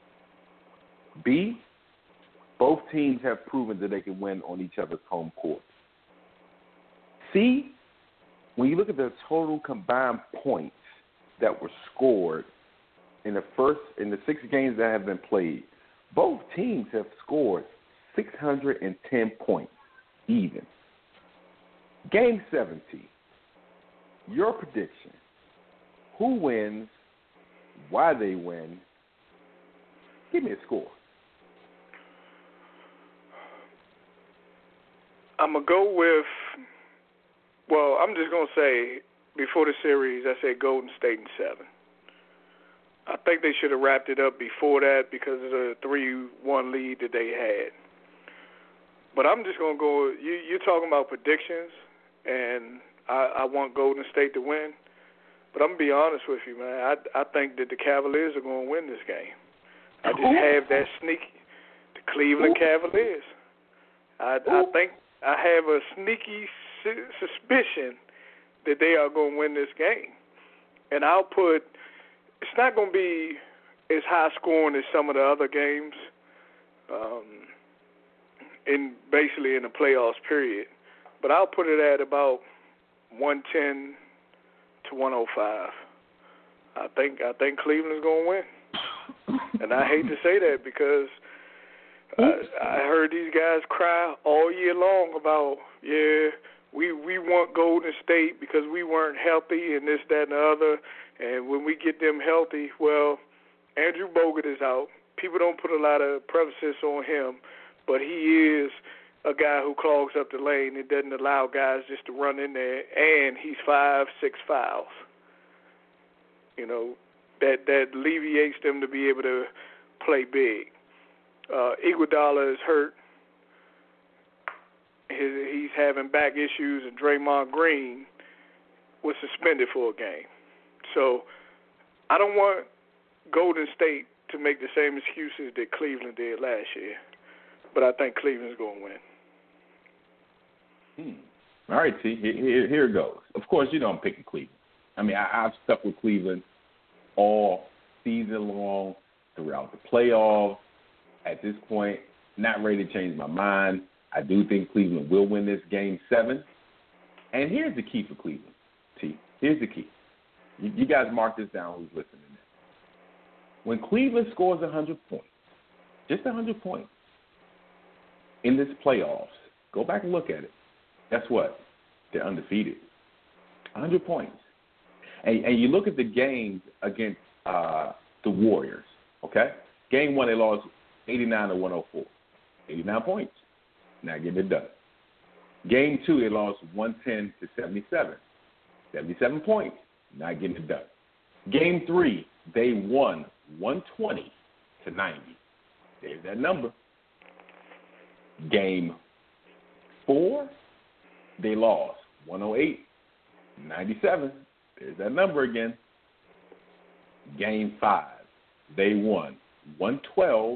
B, both teams have proven that they can win on each other's home court. C, when you look at the total combined points that were scored in the 6 games that have been played, both teams have scored 610 points, even. Game 70, your prediction. Who wins, why they win. Give me a score. I'm going to go with, I'm just going to say, before the series, I said Golden State in 7. I think they should have wrapped it up before that because of the 3-1 lead that they had. But I'm just going to go, you're talking about predictions, and I want Golden State to win. But I'm going to be honest with you, man. I think that the Cavaliers are going to win this game. I just have that sneaky, the Cleveland Cavaliers. I think I have a sneaky suspicion that they are going to win this game. And it's not going to be as high scoring as some of the other games. Basically in the playoffs period. But I'll put it at about 110 to 105. I think Cleveland's going to win. And I hate to say that because I heard these guys cry all year long about, we want Golden State because we weren't healthy and this, that, and the other. And when we get them healthy, well, Andrew Bogut is out. People don't put a lot of emphasis on him. But he is a guy who clogs up the lane and doesn't allow guys just to run in there, and he's 5-6 fouls. That alleviates them to be able to play big. Iguodala is hurt. He's having back issues, and Draymond Green was suspended for a game. So I don't want Golden State to make the same excuses that Cleveland did last year. But I think Cleveland's going to win. All right, T. Here it goes. Of course, I'm picking Cleveland. I mean, I've stuck with Cleveland all season long, throughout the playoffs. At this point, Not ready to change my mind. I do think Cleveland will win this Game 7. And here's the key for Cleveland, T. Here's the key. You guys mark this down who's listening. When Cleveland scores 100 points, just 100 points, in this playoffs, go back and look at it. Guess what? They're undefeated. 100 points. And you look at the games against the Warriors, okay? Game 1, they lost 89-104. 89 points. Not getting it done. Game 2, they lost 110-77. 77 points. Not getting it done. Game 3, they won 120-90. There's that number. Game 4, they lost 108-97. There's that number again. Game 5, they won 112-97.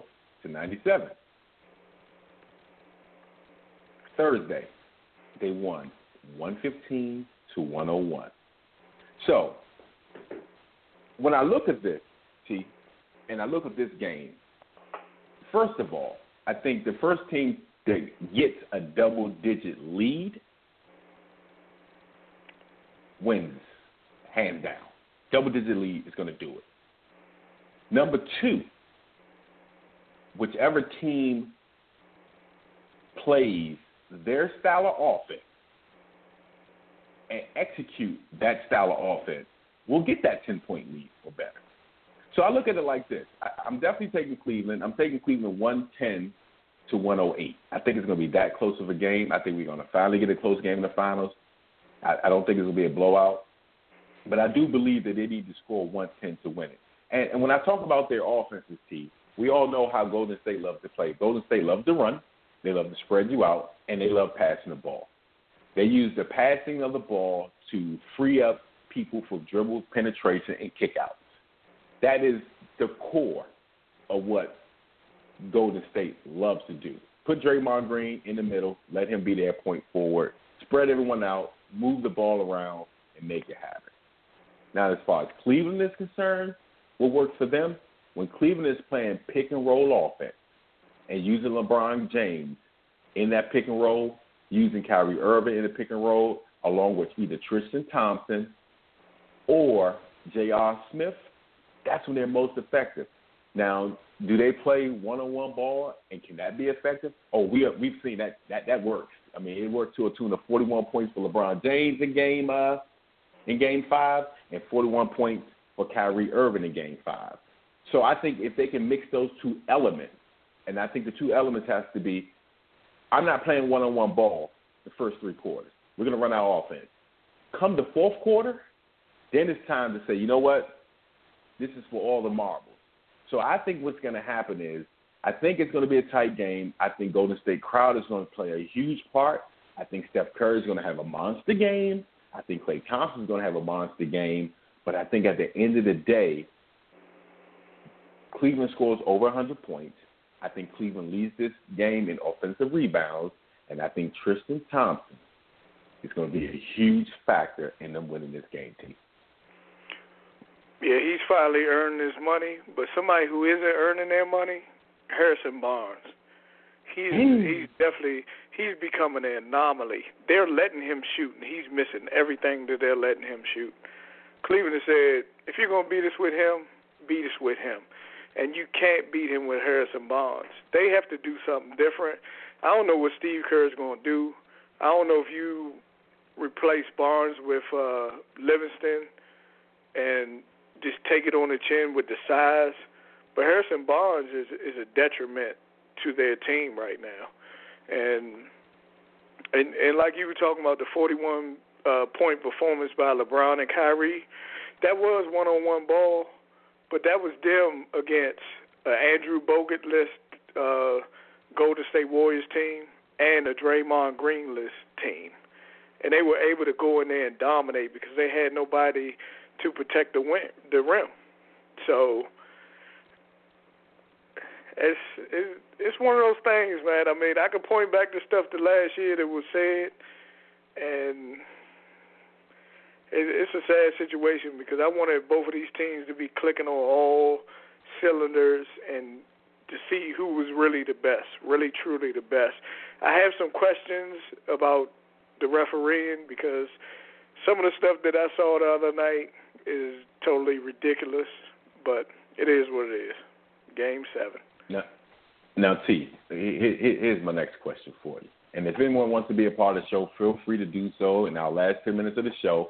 Thursday, they won 115-101. So, when I look at this, T, and I look at this game, first of all, I think the first team that gets a double-digit lead wins, hands down. Double-digit lead is going to do it. Number 2, whichever team plays their style of offense and execute that style of offense will get that 10-point lead or better. So I look at it like this. I'm definitely taking Cleveland. I'm taking Cleveland 110-108. I think it's going to be that close of a game. I think we're going to finally get a close game in the finals. I don't think it's going to be a blowout. But I do believe that they need to score 110 to win it. And when I talk about their offensive team, we all know how Golden State loves to play. Golden State loves to run. They love to spread you out, and they love passing the ball. They use the passing of the ball to free up people for dribbles, penetration, and kickouts. That is the core of what Golden State loves to do. Put Draymond Green in the middle, let him be their point forward, spread everyone out, move the ball around, and make it happen. Now, as far as Cleveland is concerned, what works for them? When Cleveland is playing pick-and-roll offense and using LeBron James in that pick-and-roll, using Kyrie Irving in the pick-and-roll, along with either Tristan Thompson or J.R. Smith, that's when they're most effective. Now, do they play one-on-one ball, and can that be effective? Oh, we've seen that works. I mean, it worked to a tune of 41 points for LeBron James in Game 5 and 41 points for Kyrie Irving in Game 5. So I think if they can mix those two elements, and I think the two elements has to be, I'm not playing one-on-one ball the first 3 quarters. We're going to run our offense. Come the fourth quarter, then it's time to say, you know what? This is for all the marbles. So I think what's going to happen is, I think it's going to be a tight game. I think Golden State crowd is going to play a huge part. I think Steph Curry is going to have a monster game. I think Klay Thompson is going to have a monster game. But I think at the end of the day, Cleveland scores over 100 points. I think Cleveland leads this game in offensive rebounds. And I think Tristan Thompson is going to be a huge factor in them winning this game, team. Yeah, he's finally earned his money. But somebody who isn't earning their money, Harrison Barnes. He's becoming an anomaly. They're letting him shoot, and he's missing everything that they're letting him shoot. Cleveland has said, if you're going to beat us with him, beat us with him. And you can't beat him with Harrison Barnes. They have to do something different. I don't know what Steve Kerr is going to do. I don't know if you replace Barnes with Livingston and just take it on the chin with the size. But Harrison Barnes is a detriment to their team right now. And like you were talking about the 41-point performance by LeBron and Kyrie, that was one-on-one ball, but that was them against Andrew Bogut-less Golden State Warriors team and a Draymond Green-less team. And they were able to go in there and dominate because they had nobody to protect the rim. So it's one of those things, man. I mean, I can point back to stuff the last year that was said, and it's a sad situation because I wanted both of these teams to be clicking on all cylinders and to see who was really the best, really truly the best. I have some questions about the refereeing because some of the stuff that I saw the other night is totally ridiculous, but it is what it is. Game 7. Now, T, here's my next question for you. And if anyone wants to be a part of the show, feel free to do so in our last 10 minutes of the show.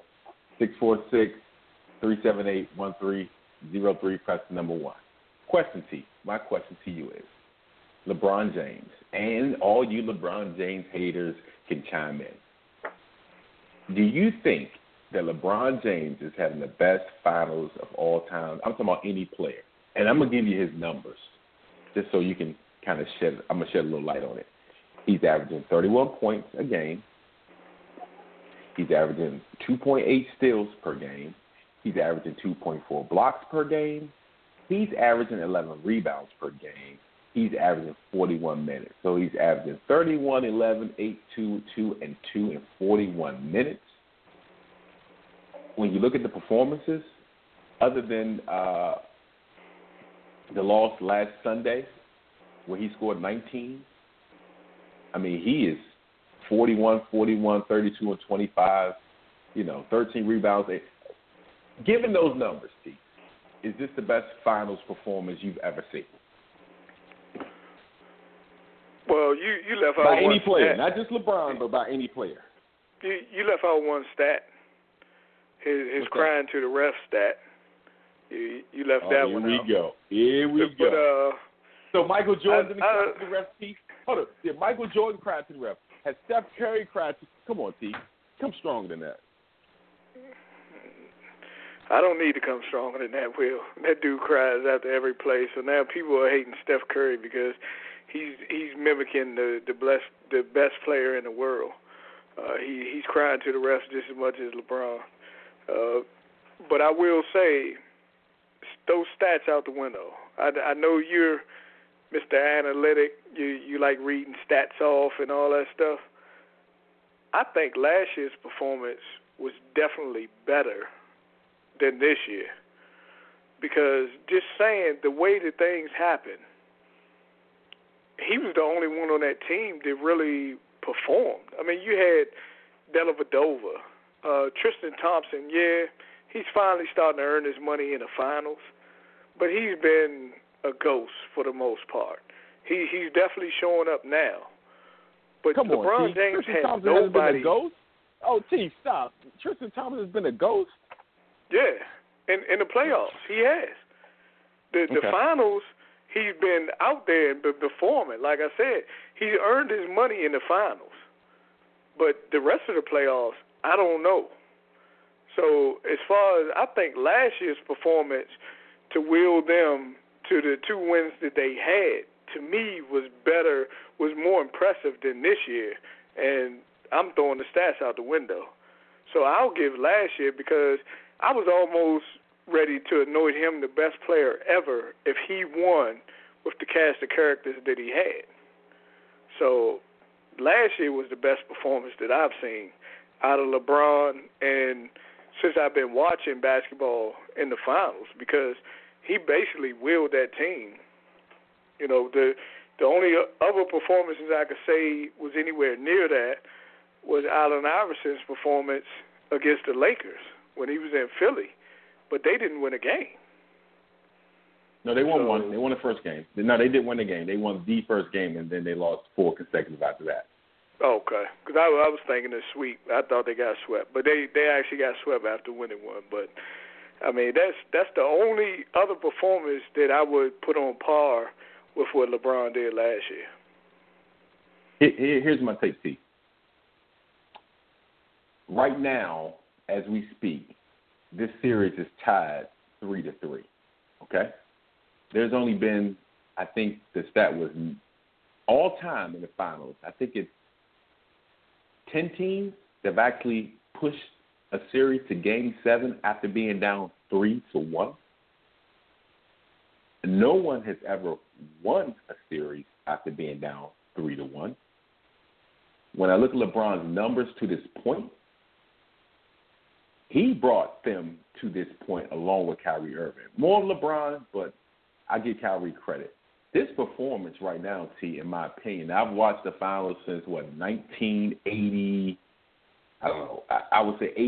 646-378-1303, press the number 1. Question, T. My question to you is, LeBron James, and all you LeBron James haters can chime in. Do you think that LeBron James is having the best finals of all time? I'm talking about any player. And I'm going to give you his numbers just so you can kind of I'm going to shed a little light on it. He's averaging 31 points a game. He's averaging 2.8 steals per game. He's averaging 2.4 blocks per game. He's averaging 11 rebounds per game. He's averaging 41 minutes. So he's averaging 31, 11, 8, 2, 2, and 2 in 41 minutes. When you look at the performances, other than the loss last Sunday where he scored 19, I mean, he is 41, 32, and 25, 13 rebounds. Given those numbers, Steve, is this the best finals performance you've ever seen? Well, you left out by one any player, stat. not just LeBron, but by any player. You left out one stat. His crying to the ref stat. You left that one out. Here we go. So Michael Jordan didn't cry to the ref, T? Hold on. Did Michael Jordan cry to the ref? Has Steph Curry cried to? Come on, T. Come stronger than that. I don't need to come stronger than that, Will. That dude cries after every play. So now people are hating Steph Curry because he's mimicking the best player in the world. He's crying to the refs just as much as LeBron. But I will say, those stats out the window. I know you're Mr. Analytic. You like reading stats off and all that stuff. I think last year's performance was definitely better than this year. Because just saying, the way that things happen, he was the only one on that team that really performed. I mean, you had Dellavedova, Tristan Thompson, he's finally starting to earn his money in the finals, but he's been a ghost for the most part. He's definitely showing up now. But Come LeBron on, James Tristan has Thompson nobody. has been a ghost? Oh, T, stop. Tristan Thompson has been a ghost? Yeah, in the playoffs, he has. The finals, he's been out there and been performing. Like I said, he earned his money in the finals. But the rest of the playoffs, I don't know. So as far as I think last year's performance to will them to the 2 wins that they had, to me was better, was more impressive than this year. And I'm throwing the stats out the window. So I'll give last year because I was almost ready to anoint him the best player ever if he won with the cast of characters that he had. So last year was the best performance that I've seen out of LeBron, and since I've been watching basketball in the finals, because he basically willed that team. The only other performances I could say was anywhere near that was Allen Iverson's performance against the Lakers when he was in Philly, but they didn't win a game. No, they won one. They won the first game. No, they didn't win the game. They won the first game, and then they lost 4 consecutive after that. Okay, because I was thinking the sweep. I thought they got swept, but they actually got swept after winning one. But I mean, that's the only other performance that I would put on par with what LeBron did last year. Here's my take, T. Right now, as we speak, this series is tied 3-3. Okay, there's only been, I think the stat was all time in the finals. I think it's 10 teams that have actually pushed a series to Game 7 after being down 3-1. No one has ever won a series after being down 3-1. When I look at LeBron's numbers to this point, he brought them to this point along with Kyrie Irving. More LeBron, but I give Kyrie credit. this performance right now, T, in my opinion, I've watched the finals since, 1980, I don't know, I would say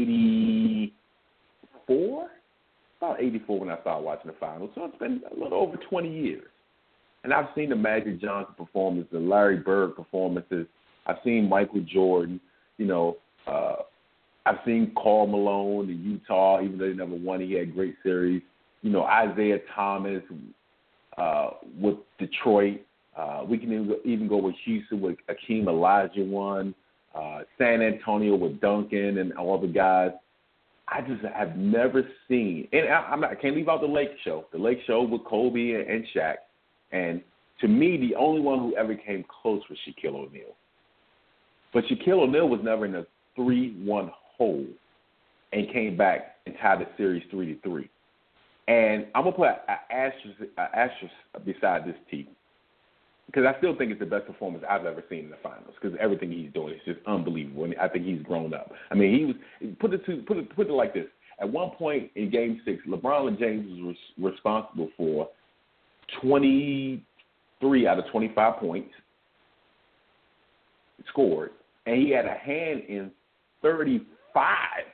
84? About 84 when I started watching the finals. So it's been a little over 20 years. And I've seen the Magic Johnson performances, the Larry Bird performances. I've seen Michael Jordan. I've seen Karl Malone in Utah, even though he never won. He had great series. Isaiah Thomas with Detroit. We can even go with Houston with Akeem Olajuwon, San Antonio with Duncan and all the guys. I just have never seen, and I can't leave out the Lake Show. The Lake Show with Kobe and Shaq. And to me, the only one who ever came close was Shaquille O'Neal. But Shaquille O'Neal was never in a 3-1 hole and came back and tied the series 3-3. And I'm going to put an asterisk beside this team because I still think it's the best performance I've ever seen in the finals because everything he's doing is just unbelievable. And I think he's grown up. I mean, put it like this. At one point in Game 6, LeBron James was responsible for 23 out of 25 points scored, and he had a hand in 35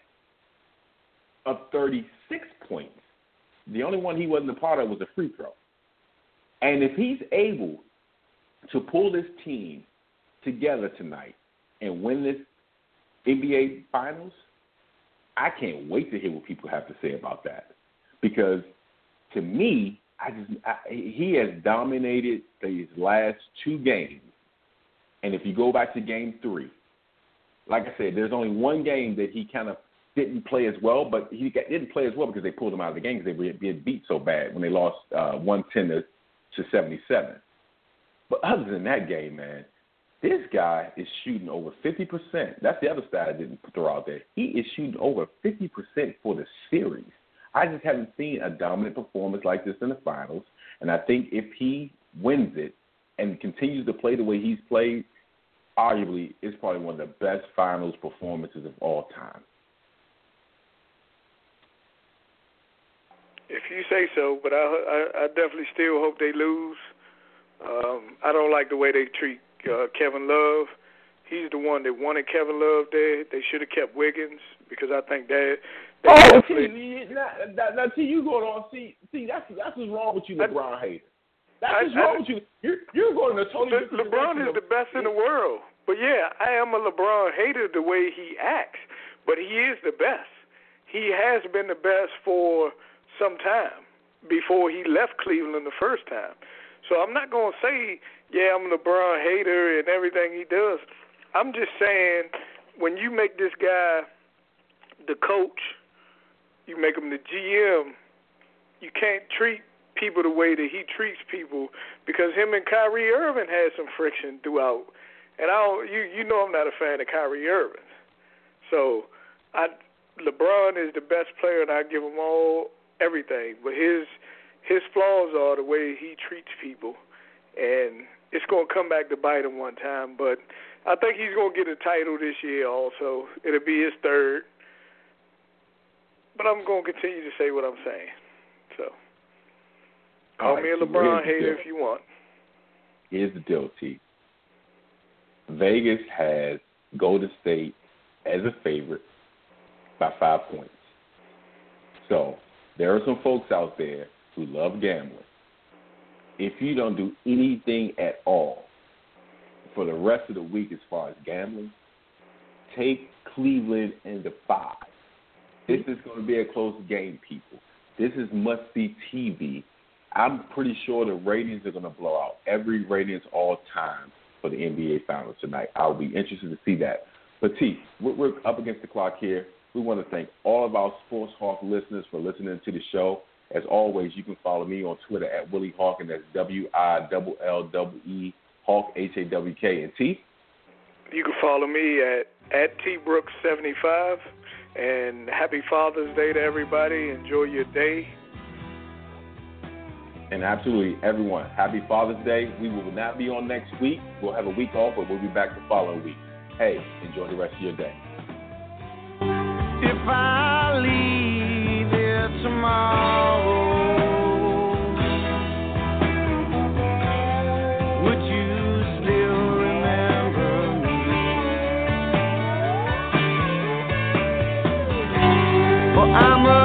of 36 points. The only one he wasn't a part of was a free throw. And if he's able to pull this team together tonight and win this NBA Finals, I can't wait to hear what people have to say about that. Because to me, he has dominated these last two games. And if you go back to Game 3, like I said, there's only one game that he kind of didn't play as well, but he didn't play as well because they pulled him out of the game because they were being beat so bad when they lost 110 to 77. But other than that game, man, this guy is shooting over 50%. That's the other stat I didn't throw out there. He is shooting over 50% for the series. I just haven't seen a dominant performance like this in the finals, and I think if he wins it and continues to play the way he's played, arguably it's probably one of the best finals performances of all time. If you say so, but I definitely still hope they lose. I don't like the way they treat Kevin Love. He's the one that wanted Kevin Love there. They should have kept Wiggins because I think that. Now, see, you going on. See, that's what's wrong with you, LeBron hater. That's what's wrong with you. You're going to totally. LeBron is the best in the world. But yeah, I am a LeBron hater the way he acts. But he is the best. He has been the best for some time before he left Cleveland the first time. So I'm not going to say, yeah, I'm a LeBron hater and everything he does. I'm just saying when you make this guy the coach, you make him the GM, you can't treat people the way that he treats people because him and Kyrie Irving had some friction throughout. And you know I'm not a fan of Kyrie Irving. So LeBron is the best player and I give him everything. But his flaws are the way he treats people. And it's going to come back to bite him one time. But I think he's going to get a title this year also. It'll be his third. But I'm going to continue to say what I'm saying. So, call me a LeBron hater if you want. Here's the deal, T. Vegas has Golden State as a favorite by 5 points. So, there are some folks out there who love gambling. If you don't do anything at all for the rest of the week as far as gambling, take Cleveland in the 5. This is going to be a close game, people. This is must-see TV. I'm pretty sure the ratings are going to blow out every ratings all time for the NBA Finals tonight. I'll be interested to see that. But, T, we're up against the clock here. We want to thank all of our Sports Hawk listeners for listening to the show. As always, you can follow me on Twitter at Willie Hawk, and that's WILLE Hawk, HAWK. And T? You can follow me at TBrooks75. And happy Father's Day to everybody. Enjoy your day. And absolutely, everyone, happy Father's Day. We will not be on next week. We'll have a week off, but we'll be back the following week. Hey, enjoy the rest of your day. If I leave here tomorrow, I'm a